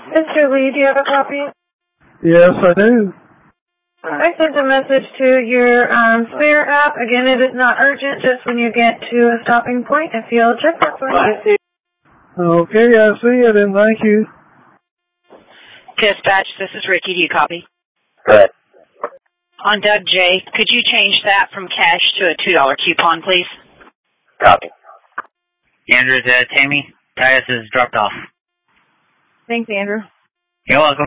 Mr. Lee, do you have a copy? Yes, I do. I sent a message to your spare app. Again, it is not urgent, just when you get to a stopping point, if you'll check that for me. Okay, I see it, and thank you. Dispatch, this is Ricky. Do you copy? Good. On Doug J, could you change that from cash to a $2 coupon, please? Copy. Andrew, Tammy, Tyus is dropped off. Thanks, Andrew. You're welcome.